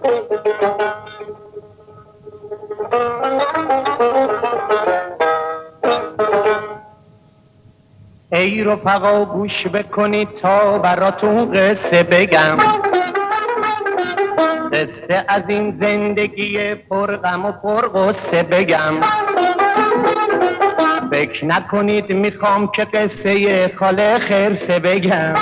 ای رفقا گوش بکنید تا براتون قصه بگم، قصه از این زندگی پرغم و پرغصه بگم. فکر نکنید میخوام که قصه خاله خرسه بگم،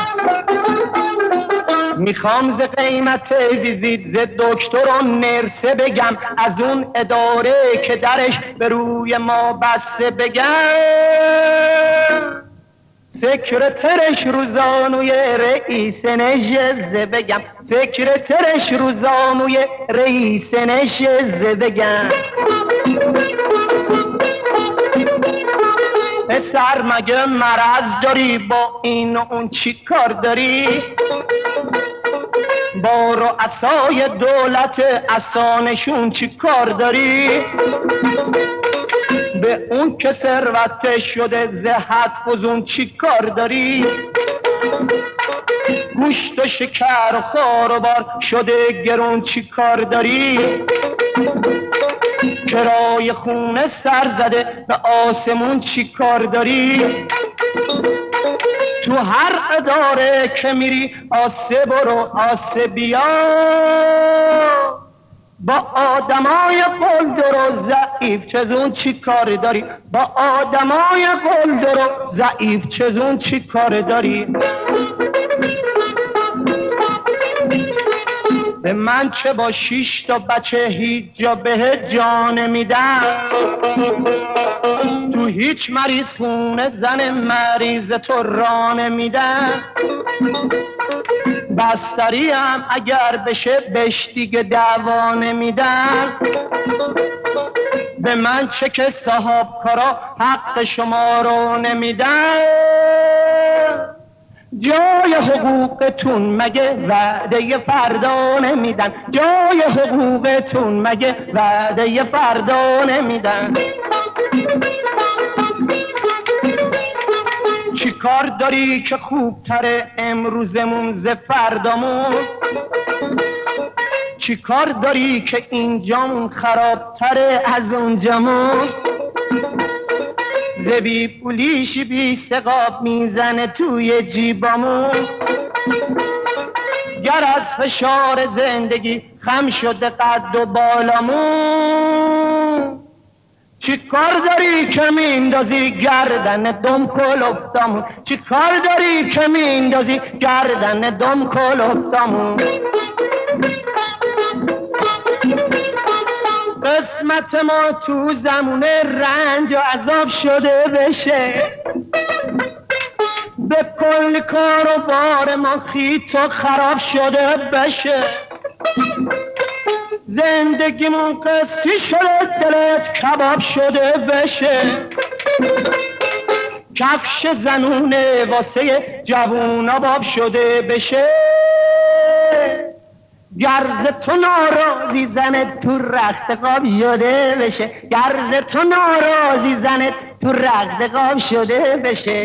میخوام ز قیمت ویزیت ز دکتر و نرسه بگم، از اون اداره که درش به روی ما بسته بگم، سکرترش روزانوی رئیس نشسته بگم، سکرترش روزانوی رئیس نشسته بگم. پسر مگه مرض داری؟ با این و اون چی کار داری؟ با رؤسای دولت اسانشون چی کار داری؟ به اون که ثروت شده زهد فزون چی کار داری؟ گوشت و شکر و خار و بار شده گرون چی کار داری؟ کرای خونه سر زده به آسمون چی کار داری؟ تو هر اداره که میری آسه برو آسه بیا، با آدمای قلدر و ضعیف چزون چی کار داری؟ با آدمای قلدر و ضعیف چزون چی کار داری؟ به من چه با 6 تا بچه هیچ جا به جا نمیدم، تو هیچ مریض خونه زن مریض تو را نمیدم، بستری هم اگر بشه بهش دیگه دعوا نمیدم. به من چه که صاحب کارا حق شما رو نمیدم، جای حقوقتون مگه وعده فردا نمیدن؟ جای حقوقتون مگه وعده فردا نمیدن؟ چی کار داری که خوبتره امروزمون ز فردامون؟ چی کار داری که اینجامون خرابتره از اونجامون؟ ز بی پولیش بی سقاب میزنه توی جیبامون، گر از فشار زندگی خم شده قد و بالامون. چی کار داری که میندازی گردن دم کلفتامون؟ چی کار داری که میندازی گردن دم کلفتامون؟ قسمت ما تو زمون رنج و عذاب شده بشه، به کل کار و بار ما خیت و خراب شده بشه. زندگیمون قسطی شده دلت کباب شده بشه، کفش زنونه واسه جوونا باب شده بشه. گرز تو ناراضی زنت تو رخت قاب شده بشه، گرز تو ناراضی زنت تو رخت قاب شده بشه.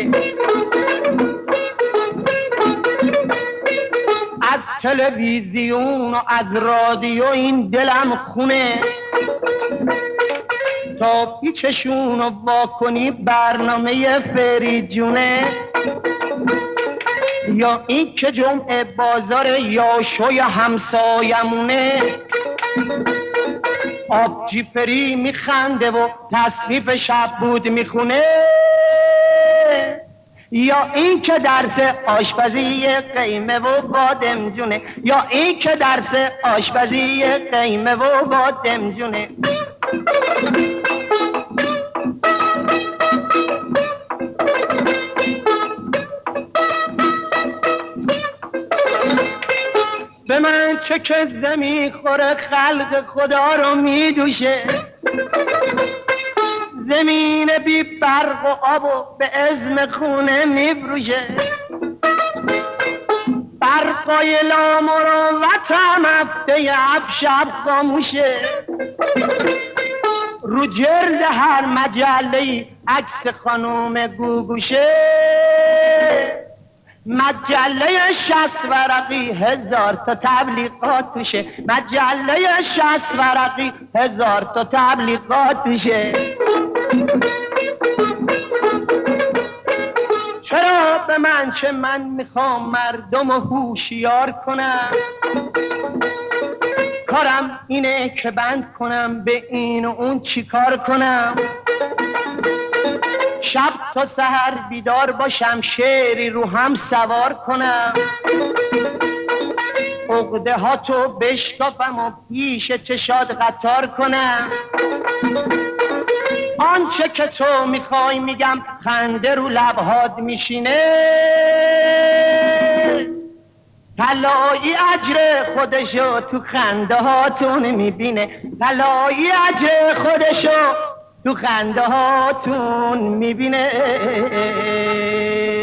از تلویزیون و از رادیو این دلم خونه، تا پیچشون رو واکنی برنامه فریجونه. یا این که جمعه بازار یاشوی همسایمونه، آبجی پری میخنده و تصنیف شب بود میخونه. یا این که درس آشپزی قیمه و بادمجونه، یا این که درس آشپزی قیمه و بادمجونه. به من چه که زمین خوره خلق خدا رو میدوشه، زمین بی برق و آب و به عزم خونه میفروشه. برقای لامروت هم هفته شب خاموشه، رو جلد هر مجله‌ای عکس خانوم گوگوشه. مجله 60 ورقی 1000 تا تبلیغات توشه، مجله 60 ورقی 1000 تا تبلیغات توشه. چرا به من چه من میخوام مردم رو هوشیار کنم، کارم اینه که بند کنم به این و اون چی کار کنم، شب تا سحر بیدار باشم شعری رو هم سوار کنم، عقده ها تو بشکافم و پیش چشاد قطار کنم، آنچه که تو میخوای میگم خنده رو لبهات میشینه، طلایی اجر خودشو تو خنده هاتون میبینه، طلایی اجر خودشو تو خنده هاتون میبینه.